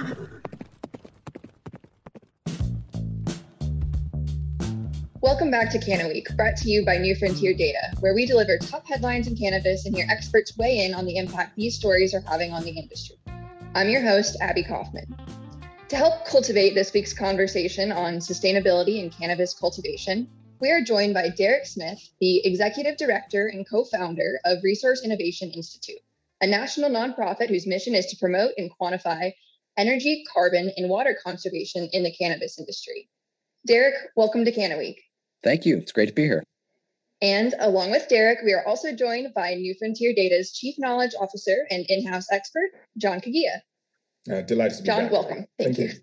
Welcome back to Canna Week, brought to you by New Frontier Data, where we deliver top headlines in cannabis and hear experts weigh in on the impact these stories are having on the industry. I'm your host, Abby Kaufman. To help cultivate this week's conversation on sustainability in cannabis cultivation, we are joined by Derek Smith, the Executive Director and co-founder of Resource Innovation Institute, a national nonprofit whose mission is to promote and quantify energy, carbon, and water conservation in the cannabis industry. Derek, welcome to Canna Week. Thank you. It's great to be here. And along with Derek, we are also joined by New Frontier Data's Chief Knowledge Officer and in-house expert, John Kagia. Delighted to be John, back. welcome. Thank you.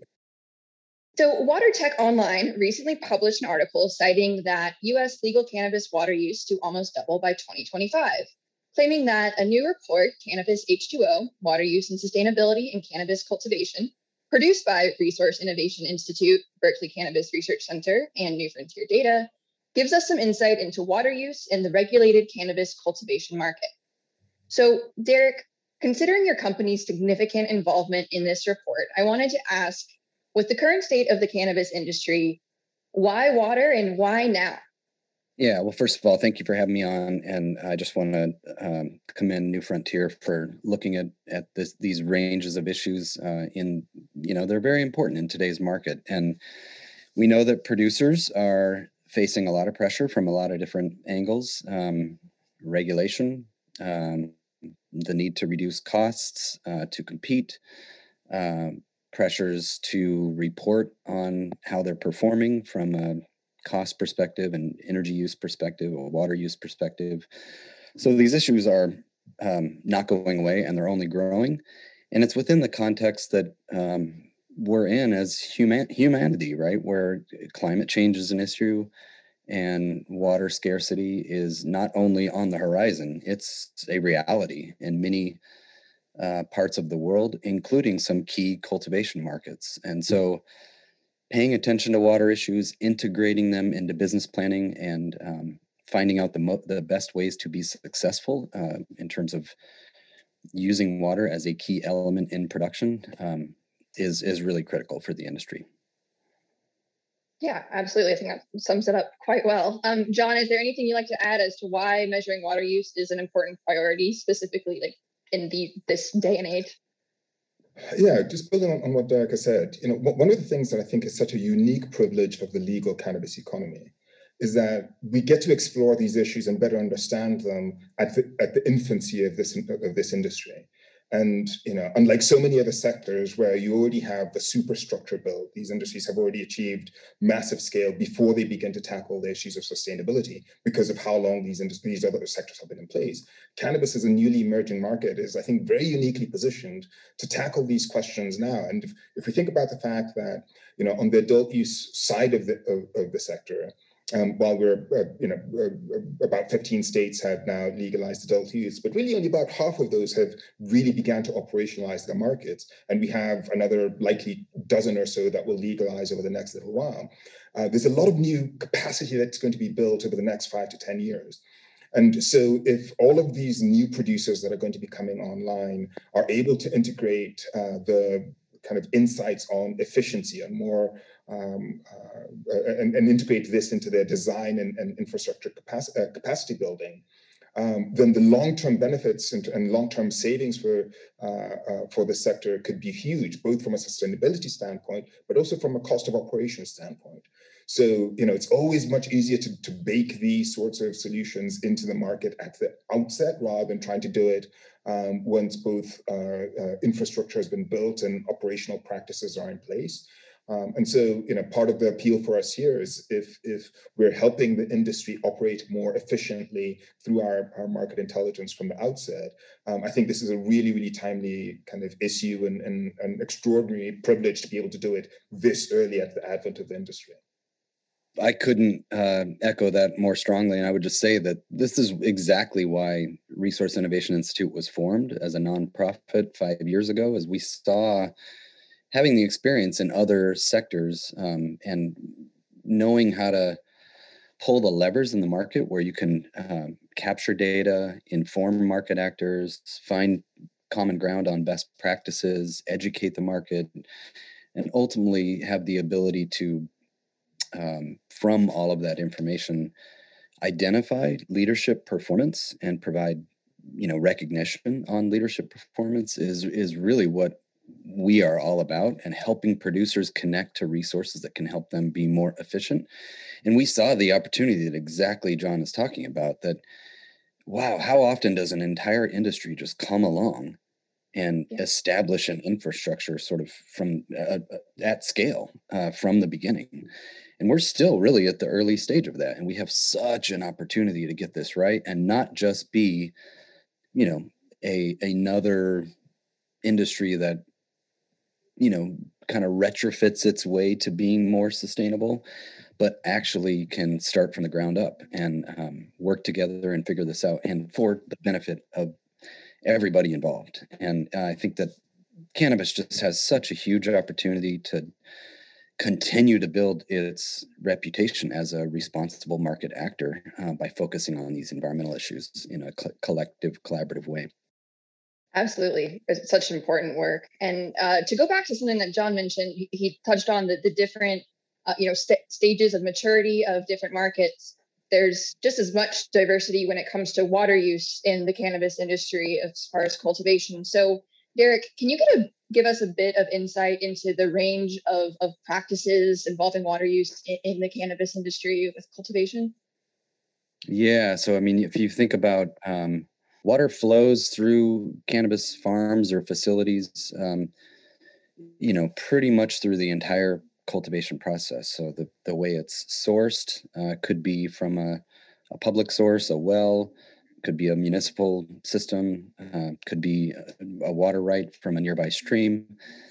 So WaterTech Online recently published an article citing that U.S. legal cannabis water use to almost double by 2025, claiming that a new report, Cannabis H2O, Water Use and Sustainability in Cannabis Cultivation, produced by Resource Innovation Institute, Berkeley Cannabis Research Center, and New Frontier Data, gives us some insight into water use in the regulated cannabis cultivation market. So, Derek, considering your company's significant involvement in this report, I wanted to ask, with the current state of the cannabis industry, why water and why now? Yeah, well, first of all, thank you for having me on. And I just want to commend New Frontier for looking at these ranges of issues they're very important in today's market. And we know that producers are facing a lot of pressure from a lot of different angles, regulation, the need to reduce costs, to compete, pressures to report on how they're performing from a cost perspective and energy use perspective or water use perspective. So these issues are not going away, and they're only growing. And it's within the context that we're in as humanity, right? Where climate change is an issue and water scarcity is not only on the horizon, it's a reality in many parts of the world, including some key cultivation markets. And so paying attention to water issues, integrating them into business planning, and finding out the best ways to be successful in terms of using water as a key element in production is really critical for the industry. Yeah, absolutely. I think that sums it up quite well. John, is there anything you'd like to add as to why measuring water use is an important priority, specifically like in this day and age? Yeah, just building on what Derek has said, one of the things that I think is such a unique privilege of the legal cannabis economy is that we get to explore these issues and better understand them at the infancy of this industry. And unlike so many other sectors where you already have the superstructure built, these industries have already achieved massive scale before they begin to tackle the issues of sustainability because of how long these other sectors have been in place. Cannabis as a newly emerging market is, I think, very uniquely positioned to tackle these questions now. And if we think about the fact that, on the adult use side of the sector, while we're, about 15 states have now legalized adult use, but really only about half of those have really began to operationalize their markets. And we have another likely dozen or so that will legalize over the next little while. There's a lot of new capacity that's going to be built over the next 5 to 10 years. And so if all of these new producers that are going to be coming online are able to integrate the kind of insights on efficiency and more and integrate this into their design and infrastructure capacity building, then the long-term benefits and long-term savings for the sector could be huge, both from a sustainability standpoint, but also from a cost of operations standpoint. So, it's always much easier to bake these sorts of solutions into the market at the outset rather than trying to do it once both infrastructure has been built and operational practices are in place. And so, part of the appeal for us here is if we're helping the industry operate more efficiently through our market intelligence from the outset, I think this is a really, really timely kind of issue and an extraordinary privilege to be able to do it this early at the advent of the industry. I couldn't echo that more strongly. And I would just say that this is exactly why Resource Innovation Institute was formed as a nonprofit 5 years ago, as we saw having the experience in other sectors and knowing how to pull the levers in the market where you can capture data, inform market actors, find common ground on best practices, educate the market, and ultimately have the ability to, from all of that information, identify leadership performance and provide, recognition on leadership performance is really what we are all about, and helping producers connect to resources that can help them be more efficient. And we saw the opportunity that exactly John is talking about, that wow, how often does an entire industry just come along and establish an infrastructure sort of from at scale from the beginning? And we're still really at the early stage of that, and we have such an opportunity to get this right and not just be, another industry that, kind of retrofits its way to being more sustainable, but actually can start from the ground up and work together and figure this out, and for the benefit of everybody involved. And I think that cannabis just has such a huge opportunity to continue to build its reputation as a responsible market actor by focusing on these environmental issues in a collective, collaborative way. Absolutely. It's such important work. And to go back to something that John mentioned, he touched on the different stages of maturity of different markets. There's just as much diversity when it comes to water use in the cannabis industry as far as cultivation. So, Derek, can you give us a bit of insight into the range of practices involving water use in the cannabis industry with cultivation? Yeah. So, I mean, if you think about water flows through cannabis farms or facilities, pretty much through the entire cultivation process. So the way it's sourced could be from a public source, a well, could be a municipal system, could be a water right from a nearby stream.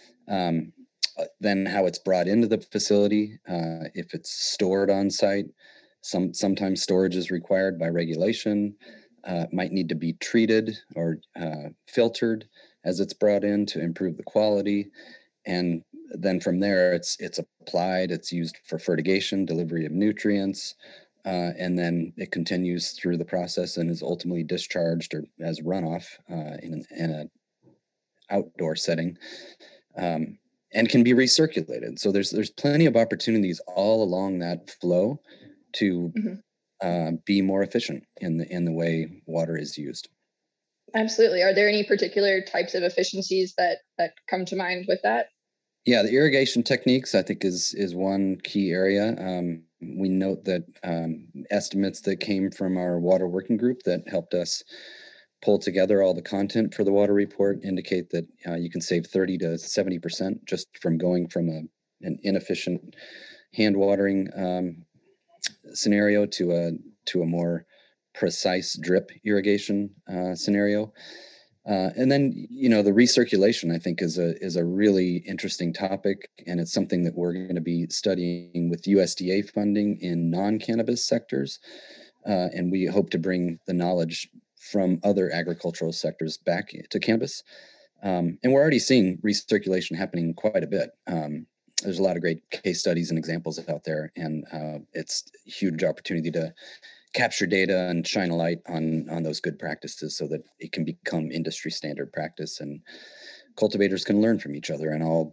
Then how it's brought into the facility, if it's stored on site, sometimes storage is required by regulation. Might need to be treated or filtered as it's brought in to improve the quality. And then from there, it's applied, it's used for fertigation, delivery of nutrients, and then it continues through the process and is ultimately discharged or as runoff in an outdoor setting, and can be recirculated. So there's plenty of opportunities all along that flow to be more efficient in the way water is used. Absolutely. Are there any particular types of efficiencies that come to mind with that? Yeah, the irrigation techniques, I think, is one key area. We note that estimates that came from our water working group that helped us pull together all the content for the water report indicate that you can save 30 to 70% just from going from an inefficient hand watering scenario to a more precise drip irrigation scenario. And then, the recirculation, I think, is a really interesting topic, and it's something that we're going to be studying with USDA funding in non-cannabis sectors. And we hope to bring the knowledge from other agricultural sectors back to cannabis. And we're already seeing recirculation happening quite a bit. There's a lot of great case studies and examples out there, and it's a huge opportunity to capture data and shine a light on those good practices so that it can become industry standard practice, and cultivators can learn from each other and all,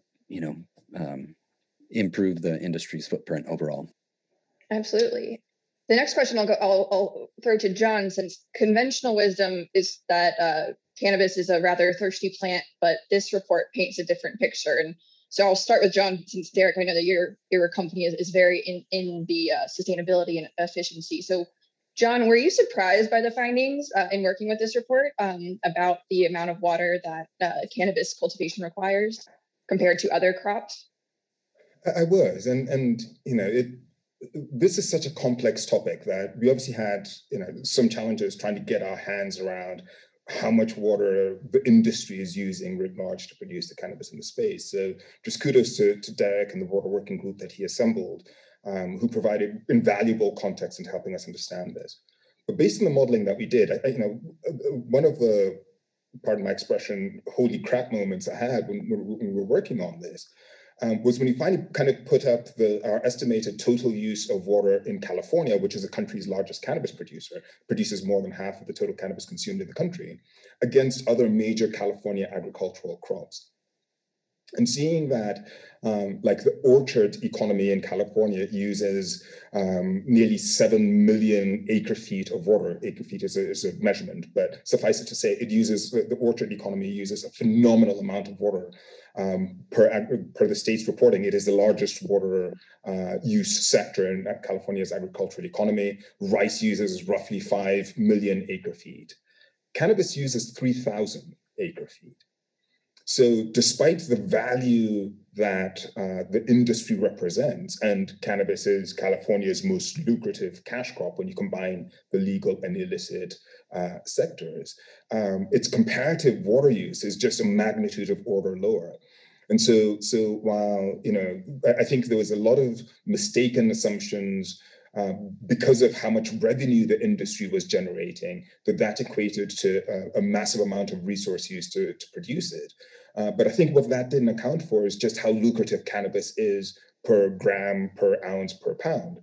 improve the industry's footprint overall. Absolutely. The next question I'll throw to John, since conventional wisdom is that cannabis is a rather thirsty plant, but this report paints a different picture. And so I'll start with John, since Derek, I know that your company is very in the sustainability and efficiency. So John, were you surprised by the findings in working with this report about the amount of water that cannabis cultivation requires compared to other crops? I was, and this is such a complex topic that we obviously had some challenges trying to get our hands around how much water the industry is using writ large to produce the cannabis in the space. So just kudos to Derek and the water working group that he assembled, who provided invaluable context into helping us understand this. But based on the modeling that we did, one of the, pardon my expression, holy crap moments I had when we were working on this was when we finally kind of put up our estimated total use of water in California, which is the country's largest cannabis producer, produces more than half of the total cannabis consumed in the country, against other major California agricultural crops. And seeing that, like the orchard economy in California uses nearly 7 million acre feet of water. Acre feet is a measurement, but suffice it to say, the orchard economy uses a phenomenal amount of water. Per the state's reporting, it is the largest water use sector in California's agricultural economy. Rice uses roughly 5 million acre feet. Cannabis uses 3,000 acre feet. So despite the value that the industry represents, and cannabis is California's most lucrative cash crop when you combine the legal and illicit sectors, its comparative water use is just a magnitude of order lower. And so while, I think there was a lot of mistaken assumptions because of how much revenue the industry was generating, that equated to a massive amount of resource use to produce it. But I think what that didn't account for is just how lucrative cannabis is per gram, per ounce, per pound.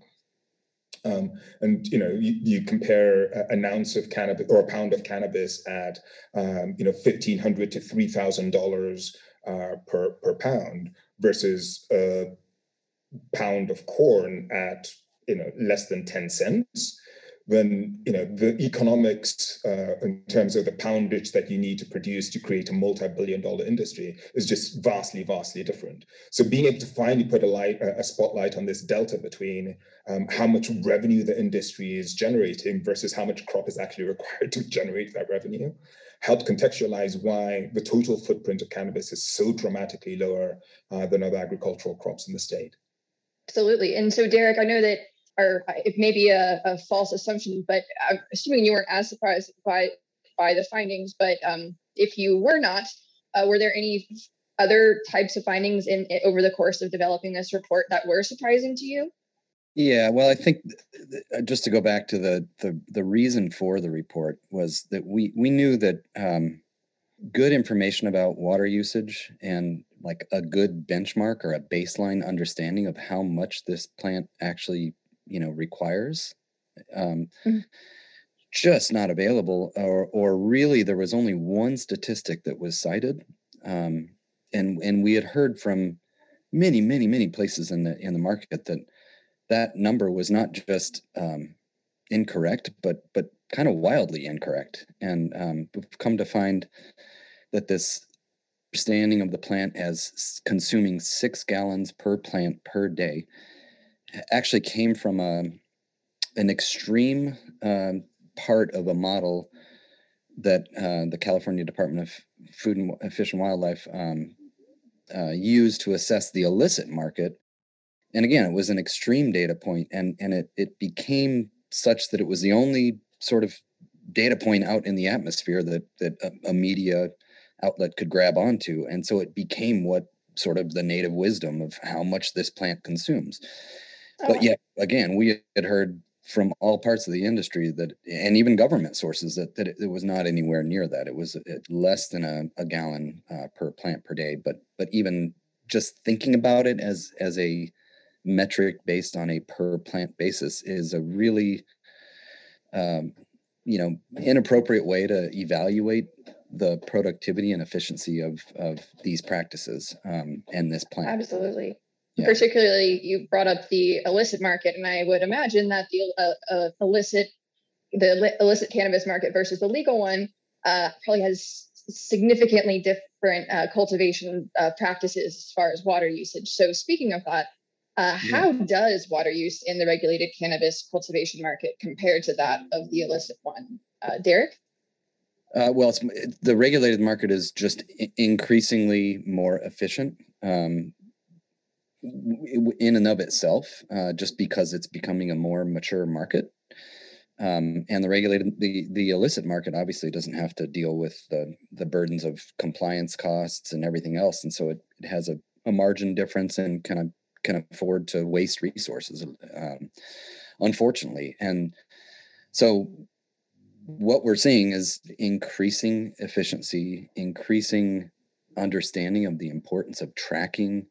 And you compare an ounce of cannabis or a pound of cannabis at $1,500 to $3,000 per pound versus a pound of corn at less than 10 cents, then the economics in terms of the poundage that you need to produce to create a multi-billion-dollar industry is just vastly different. So being able to finally put a spotlight on this delta between how much revenue the industry is generating versus how much crop is actually required to generate that revenue helped contextualize why the total footprint of cannabis is so dramatically lower than other agricultural crops in the state. Absolutely. And so, Derek, I know that, or it may be a false assumption, but I'm assuming you weren't as surprised by the findings. But if you were not, were there any other types of findings over the course of developing this report that were surprising to you? Yeah, well, I think just to go back to the reason for the report was that we knew that good information about water usage and like a good benchmark or a baseline understanding of how much this plant actually requires just not available, or really there was only one statistic that was cited, and we had heard from many places in the market that number was not just incorrect but kind of wildly incorrect, and we've come to find that this understanding of the plant as consuming 6 gallons per plant per day actually came from an extreme part of a model that the California Department of Food and Fish and Wildlife used to assess the illicit market. And again, it was an extreme data point, and it became such that it was the only sort of data point out in the atmosphere that a media outlet could grab onto. And so it became what sort of the native wisdom of how much this plant consumes. But yet, again, we had heard from all parts of the industry that, and even government sources, that it was not anywhere near that. It was less than a gallon per plant per day. But even just thinking about it as a metric based on a per plant basis is a really inappropriate way to evaluate the productivity and efficiency of these practices and this plant. Absolutely. Yeah. Particularly, you brought up the illicit market, and I would imagine that the illicit cannabis market versus the legal one probably has significantly different cultivation practices as far as water usage. So speaking of that, how does water use in the regulated cannabis cultivation market compare to that of the illicit one? Derek? Well, the regulated market is just increasingly more efficient in and of itself, just because it's becoming a more mature market. And the illicit market obviously doesn't have to deal with the burdens of compliance costs and everything else, and so it has a margin difference and can afford to waste resources, unfortunately. And so what we're seeing is increasing efficiency, increasing understanding of the importance of tracking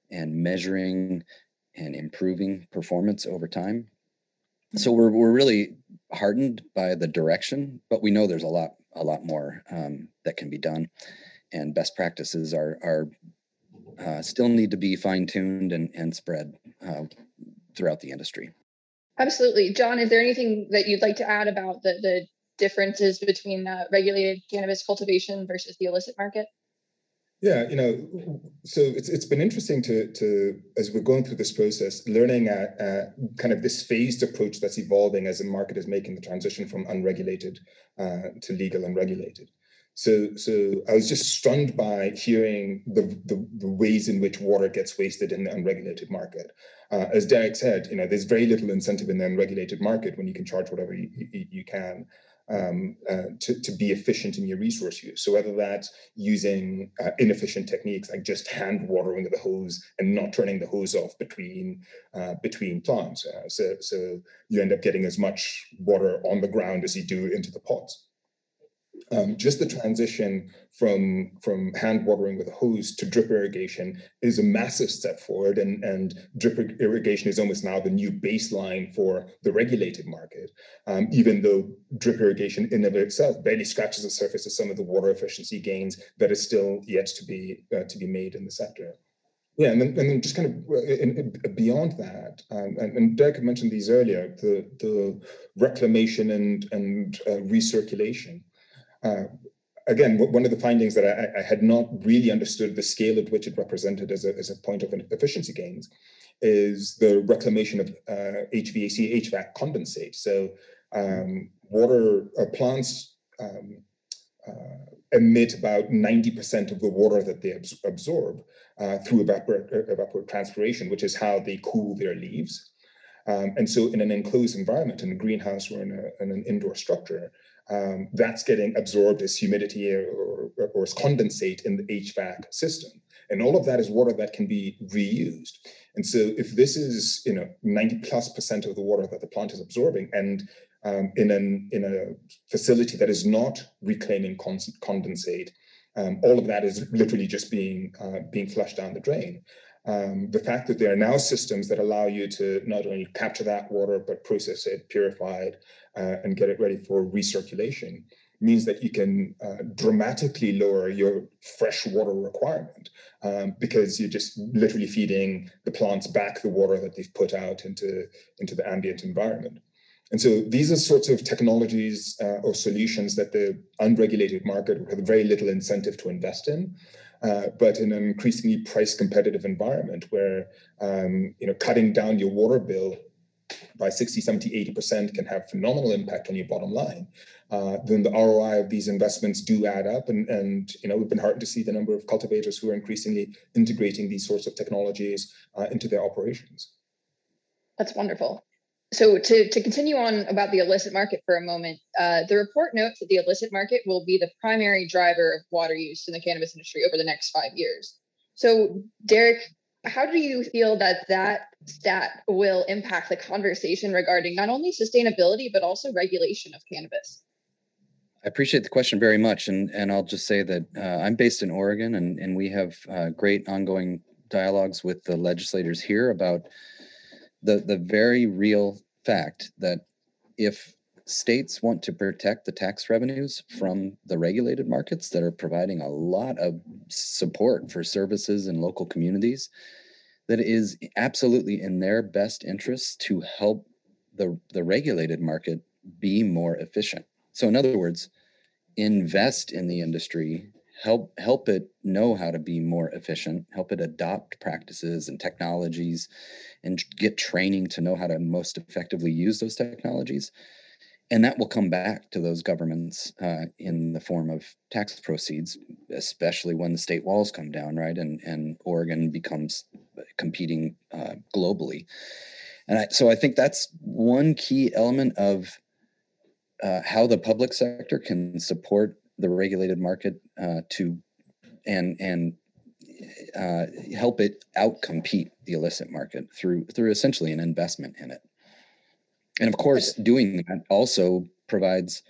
and measuring and improving performance over time. So we're really heartened by the direction, but we know there's a lot more that can be done, and best practices are still need to be fine-tuned and spread throughout the industry. Absolutely. John, is there anything that you'd like to add about the differences between regulated cannabis cultivation versus the illicit market? Yeah, so it's been interesting to as we're going through this process, learning kind of this phased approach that's evolving as the market is making the transition from unregulated to legal and regulated. So I was just stunned by hearing the ways in which water gets wasted in the unregulated market. As Derek said, there's very little incentive in the unregulated market when you can charge whatever you can to be efficient in your resource use. So whether that's using inefficient techniques like just hand watering the hose and not turning the hose off between plants, so you end up getting as much water on the ground as you do into the pots. Just the transition from hand watering with a hose to drip irrigation is a massive step forward, and drip irrigation is almost now the new baseline for the regulated market, even though drip irrigation in and of itself barely scratches the surface of some of the water efficiency gains that is still yet to be made in the sector. Yeah, and then just kind of beyond that, and Derek had mentioned these earlier, the reclamation and recirculation. Again, one of the findings that I had not really understood the scale at which it represented as a point of efficiency gains is the reclamation of HVAC, HVAC condensate. So plants emit about 90% of the water that they absorb through evapotranspiration, which is how they cool their leaves. And so in an enclosed environment, in a greenhouse or in an indoor structure, that's getting absorbed as humidity or as condensate in the HVAC system. And all of that is water that can be reused. And so if this is 90+% of the water that the plant is absorbing, and in a facility that is not reclaiming condensate, all of that is literally just being flushed down the drain. The fact that there are now systems that allow you to not only capture that water, but process it, purify it, and get it ready for recirculation means that you can dramatically lower your fresh water requirement because you're just literally feeding the plants back the water that they've put out into the ambient environment. And so these are sorts of technologies or solutions that the unregulated market would have very little incentive to invest in. But in an increasingly price competitive environment where cutting down your water bill by 60, 70, 80% can have phenomenal impact on your bottom line, then the ROI of these investments do add up. And we've been heartened to see the number of cultivators who are increasingly integrating these sorts of technologies into their operations. That's wonderful. So to continue on about the illicit market for a moment, the report notes that the illicit market will be the primary driver of water use in the cannabis industry over the next 5 years. So Derek, how do you feel that stat will impact the conversation regarding not only sustainability, but also regulation of cannabis? I appreciate the question very much. And I'll just say that I'm based in Oregon, and we have great ongoing dialogues with the legislators here about the very real fact that if states want to protect the tax revenues from the regulated markets that are providing a lot of support for services in local communities, that it is absolutely in their best interests to help the regulated market be more efficient. So in other words, invest in the industry, help it know how to be more efficient, help it adopt practices and technologies, and get training to know how to most effectively use those technologies. And that will come back to those governments in the form of tax proceeds, especially when the state walls come down, right? And Oregon becomes competing globally. And so I think that's one key element of how the public sector can support the regulated market and help it outcompete the illicit market through essentially an investment in it. And of course, doing that also provides,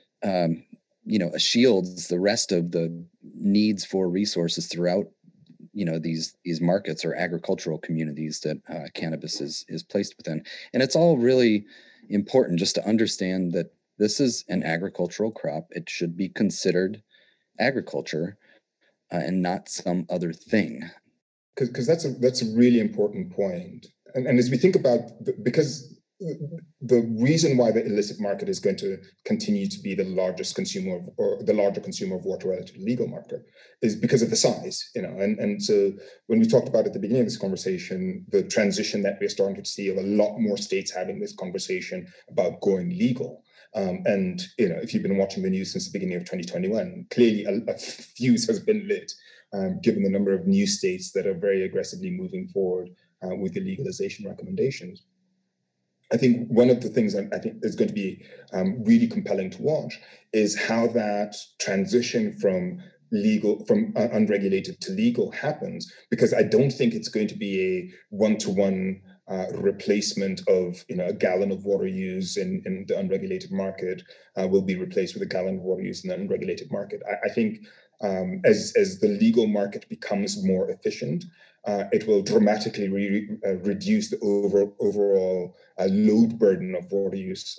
shields the rest of the needs for resources throughout these markets or agricultural communities that cannabis is placed within. And it's all really important just to understand that this is an agricultural crop. It should be considered agriculture and not some other thing. Because that's a really important point. And as we think about, because the reason why the illicit market is going to continue to be the largest consumer or the larger consumer of water relative to the legal market is because of the size, and so when we talked about at the beginning of this conversation, the transition that we're starting to see of a lot more states having this conversation about going legal. And if you've been watching the news since the beginning of 2021, clearly a fuse has been lit, given the number of new states that are very aggressively moving forward with the legalization recommendations. I think one of the things that I think is going to be really compelling to watch is how that transition from unregulated to legal happens, because I don't think it's going to be a one-to-one replacement of a gallon of water used in the unregulated market will be replaced with a gallon of water used in the unregulated market. I think as the legal market becomes more efficient, it will dramatically reduce the overall load burden of water use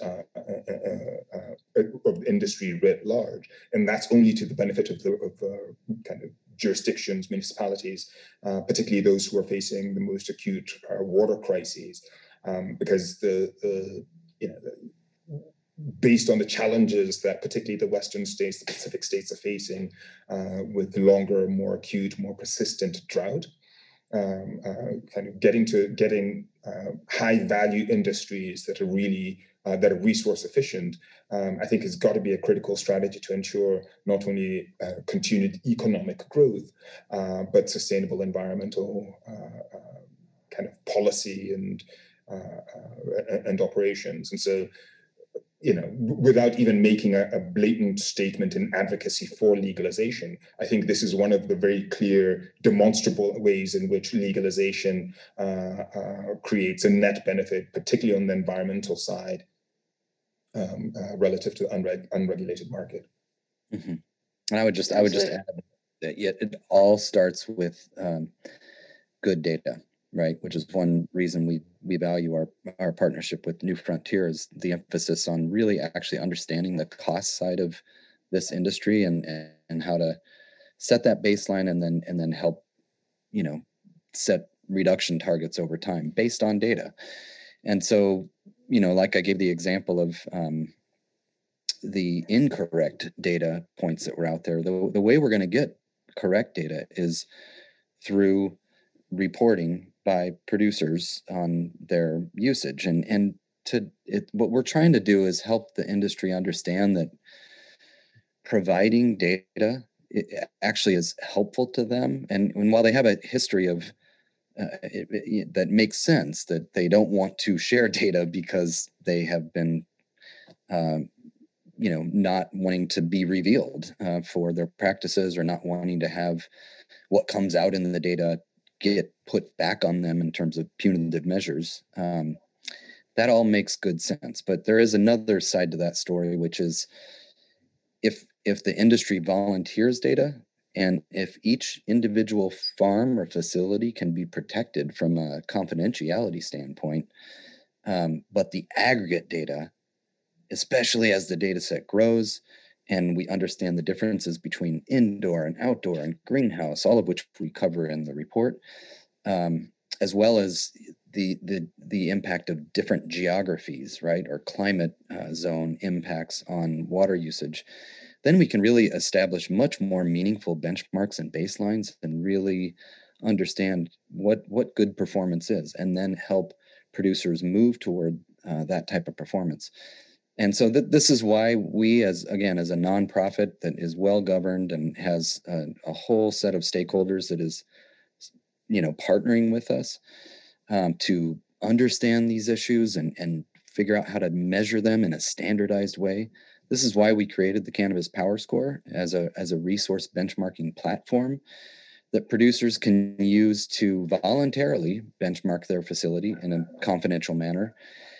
of the industry writ large, and that's only to the benefit of kind of jurisdictions, municipalities, particularly those who are facing the most acute water crises, because based on the challenges that particularly the Western states, the Pacific states are facing with longer, more acute, more persistent drought, kind of getting high value industries that are really that are resource efficient, I think has got to be a critical strategy to ensure not only continued economic growth, but sustainable environmental kind of policy and operations. And so, without even making a blatant statement in advocacy for legalization, I think this is one of the very clear, demonstrable ways in which legalization creates a net benefit, particularly on the environmental side, relative to the unregulated market. Mm-hmm. And I would just add that it all starts with good data, right? Which is one reason we value our partnership with New Frontier, is the emphasis on really actually understanding the cost side of this industry and how to set that baseline and then help set reduction targets over time based on data. And so like I gave the example of the incorrect data points that were out there. The way we're going to get correct data is through reporting by producers on their usage, and what we're trying to do is help the industry understand that providing data actually is helpful to them, and while they have a history of that makes sense, that they don't want to share data because they have been not wanting to be revealed for their practices, or not wanting to have what comes out in the data get put back on them in terms of punitive measures. That all makes good sense. But there is another side to that story, which is if the industry volunteers data, and if each individual farm or facility can be protected from a confidentiality standpoint, but the aggregate data, especially as the data set grows and we understand the differences between indoor and outdoor and greenhouse, all of which we cover in the report, as well as the impact of different geographies, right, or climate zone impacts on water usage, then we can really establish much more meaningful benchmarks and baselines and really understand what good performance is, and then help producers move toward that type of performance. And so this is why we, as a nonprofit that is well governed and has a whole set of stakeholders that is, partnering with us to understand these issues and figure out how to measure them in a standardized way. This is why we created the Cannabis Power Score as a resource benchmarking platform that producers can use to voluntarily benchmark their facility in a confidential manner.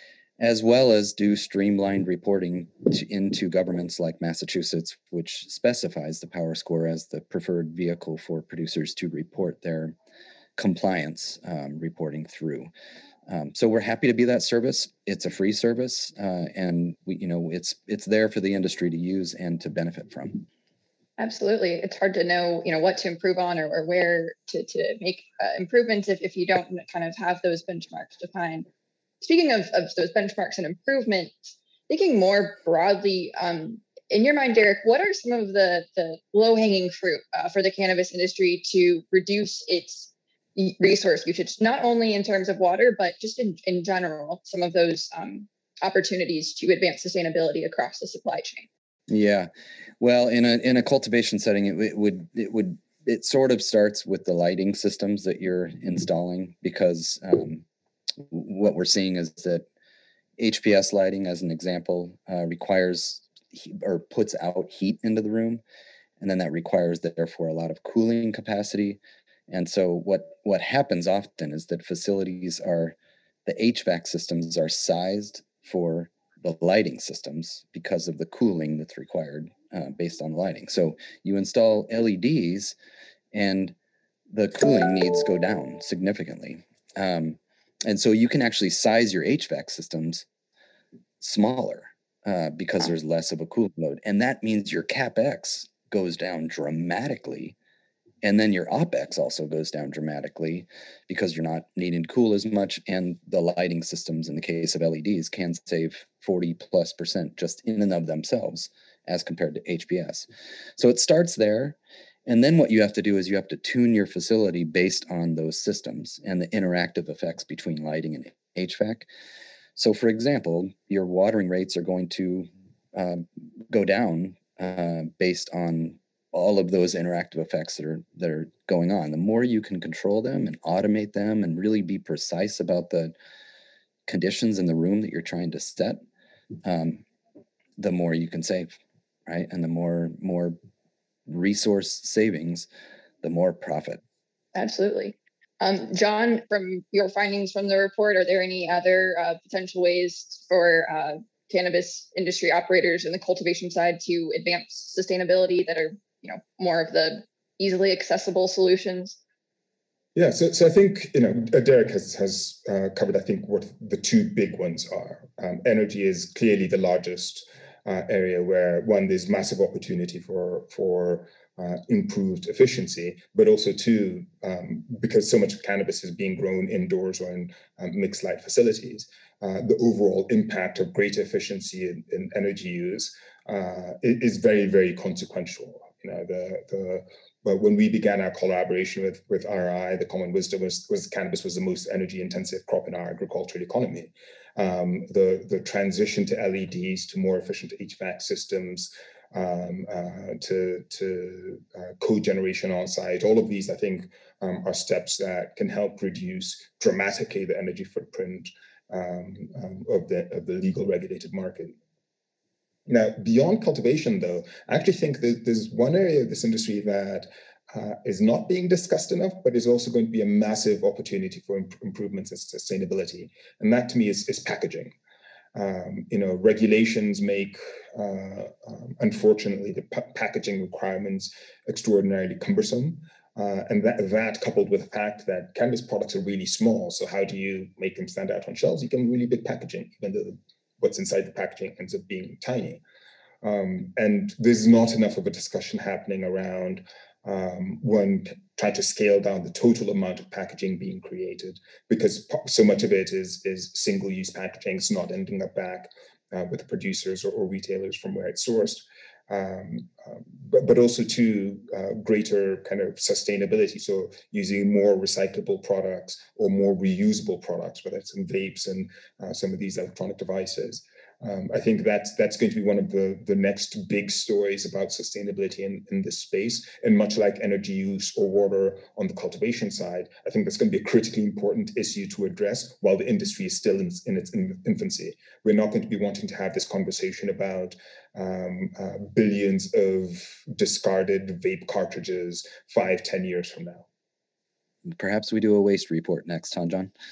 as well as do streamlined reporting into governments like Massachusetts, which specifies the Power Score as the preferred vehicle for producers to report their compliance reporting through. So we're happy to be that service. It's a free service, and it's there for the industry to use and to benefit from. Absolutely. It's hard to know, what to improve on or where to make improvements if you don't kind of have those benchmarks defined. Speaking of those benchmarks and improvements, thinking more broadly, in your mind, Derek, what are some of the low-hanging fruit for the cannabis industry to reduce its resource usage, not only in terms of water, but just in general, some of those opportunities to advance sustainability across the supply chain? Yeah, well, in a cultivation setting, it sort of starts with the lighting systems that you're installing, because what we're seeing is that HPS lighting, as an example, requires or puts out heat into the room, and then that requires therefore a lot of cooling capacity. And so what happens often is that the HVAC systems are sized for the lighting systems because of the cooling that's required based on the lighting. So you install LEDs and the cooling needs go down significantly. And so you can actually size your HVAC systems smaller because there's less of a cooling load. And that means your CapEx goes down dramatically. And then your OpEx also goes down dramatically because you're not needing to cool as much. And the lighting systems, in the case of LEDs, can save 40+% just in and of themselves as compared to HPS. So it starts there. And then what you have to do is you have to tune your facility based on those systems and the interactive effects between lighting and HVAC. So, for example, your watering rates are going to go down based on all of those interactive effects that are going on. The more you can control them and automate them and really be precise about the conditions in the room that you're trying to set, the more you can save, right? And the more resource savings, the more profit. Absolutely. John, from your findings from the report, are there any other potential ways for cannabis industry operators in the cultivation side to advance sustainability that are, more of the easily accessible solutions? Yeah, so I think Derek has covered, I think, what the two big ones are. Energy is clearly the largest area where, one, there's massive opportunity for improved efficiency, but also two, because so much cannabis is being grown indoors or in mixed light facilities, the overall impact of greater efficiency in energy use is very, very consequential. But when we began our collaboration with RI, the common wisdom was cannabis was the most energy intensive crop in our agricultural economy. The transition to LEDs, to more efficient HVAC systems, to cogeneration on site, all of these, I think, are steps that can help reduce dramatically the energy footprint of the legal regulated market. Now, beyond cultivation, though, I actually think that there's one area of this industry that is not being discussed enough, but is also going to be a massive opportunity for improvements in sustainability. And that, to me, is packaging. Regulations make, unfortunately, the packaging requirements extraordinarily cumbersome. And that coupled with the fact that cannabis products are really small. So how do you make them stand out on shelves? You can really big packaging, even though what's inside the packaging ends up being tiny. And there's not enough of a discussion happening around one trying to scale down the total amount of packaging being created, because so much of it is single-use packaging. It's not ending up back with the producers or retailers from where it's sourced. But also to greater kind of sustainability. So using more recyclable products or more reusable products, whether it's in vapes and some of these electronic devices. I think that's going to be one of the next big stories about sustainability in this space. And much like energy use or water on the cultivation side, I think that's going to be a critically important issue to address while the industry is still in its infancy. We're not going to be wanting to have this conversation about billions of discarded vape cartridges 5-10 years from now. Perhaps we do a waste report next, huh, John?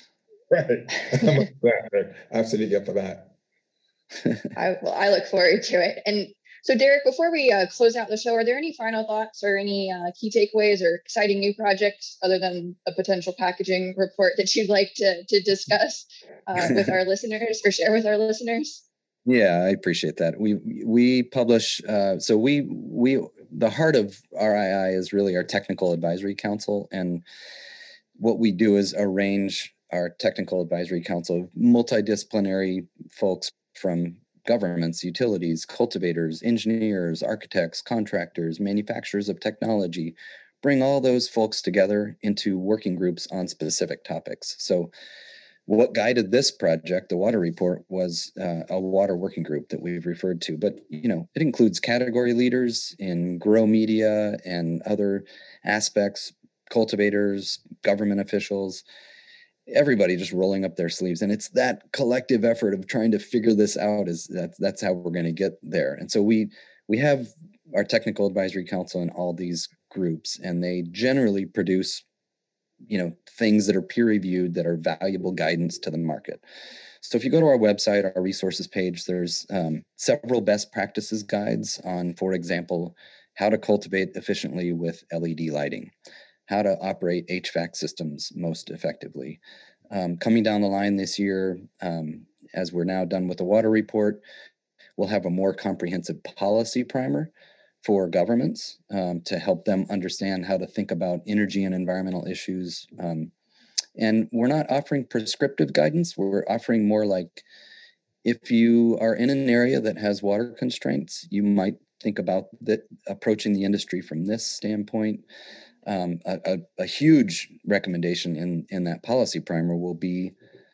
Right. Right. Absolutely up for that. I look forward to it. And so, Derek, before we close out the show, are there any final thoughts or any key takeaways or exciting new projects other than a potential packaging report that you'd like to discuss with our listeners or share with our listeners? Yeah, I appreciate that. We publish. So we the heart of RII is really our technical advisory council, and what we do is arrange our technical advisory council of multidisciplinary folks from governments, utilities, cultivators, engineers, architects, contractors, manufacturers of technology, bring all those folks together into working groups on specific topics. So what guided this project, the water report, was a water working group that we've referred to. But it includes category leaders in grow media and other aspects, cultivators, government officials, everybody just rolling up their sleeves. And it's that collective effort of trying to figure this out that's how we're going to get there. And so we have our technical advisory council in all these groups, and they generally produce things that are peer reviewed that are valuable guidance to the market. So if you go to our website, our resources page, there's several best practices guides on, for example, how to cultivate efficiently with LED lighting, how to operate HVAC systems most effectively. Coming down the line this year, as we're now done with the water report, we'll have a more comprehensive policy primer for governments to help them understand how to think about energy and environmental issues. And we're not offering prescriptive guidance. We're offering more like, if you are in an area that has water constraints, you might think about that approaching the industry from this standpoint. A huge recommendation in that policy primer will be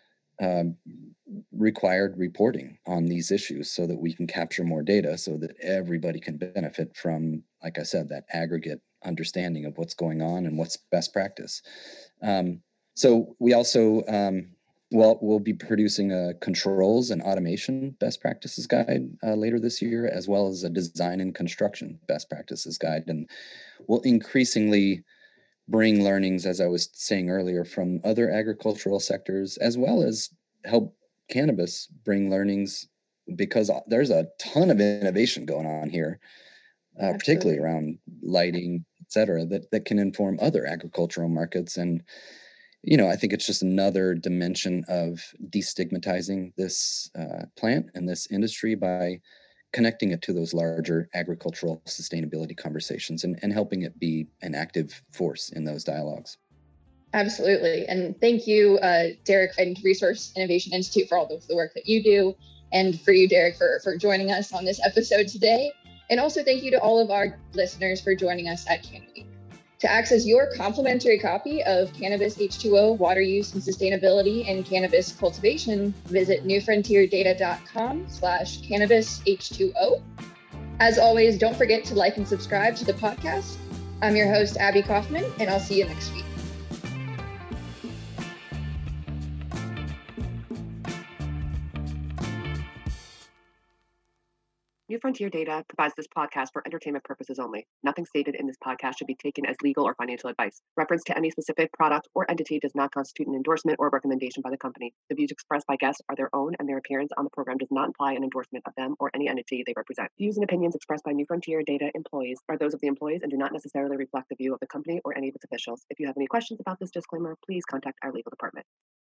required reporting on these issues so that we can capture more data so that everybody can benefit from, like I said, that aggregate understanding of what's going on and what's best practice. So we also we'll be producing a controls and automation best practices guide later this year, as well as a design and construction best practices guide. And we'll increasingly bring learnings, as I was saying earlier, from other agricultural sectors, as well as help cannabis bring learnings, because there's a ton of innovation going on here, particularly around lighting, et cetera, that can inform other agricultural markets. And I think it's just another dimension of destigmatizing this plant and this industry by connecting it to those larger agricultural sustainability conversations and helping it be an active force in those dialogues. Absolutely. And thank you, Derek, and Resource Innovation Institute for all the work that you do. And for you, Derek, for joining us on this episode today. And also thank you to all of our listeners for joining us at Canna Week. To access your complimentary copy of Cannabis H2O, Water Use and Sustainability in Cannabis Cultivation, visit newfrontierdata.com/cannabis H2O. As always, don't forget to like and subscribe to the podcast. I'm your host, Abby Kaufman, and I'll see you next week. New Frontier Data provides this podcast for entertainment purposes only. Nothing stated in this podcast should be taken as legal or financial advice. Reference to any specific product or entity does not constitute an endorsement or recommendation by the company. The views expressed by guests are their own, and their appearance on the program does not imply an endorsement of them or any entity they represent. Views and opinions expressed by New Frontier Data employees are those of the employees and do not necessarily reflect the view of the company or any of its officials. If you have any questions about this disclaimer, please contact our legal department.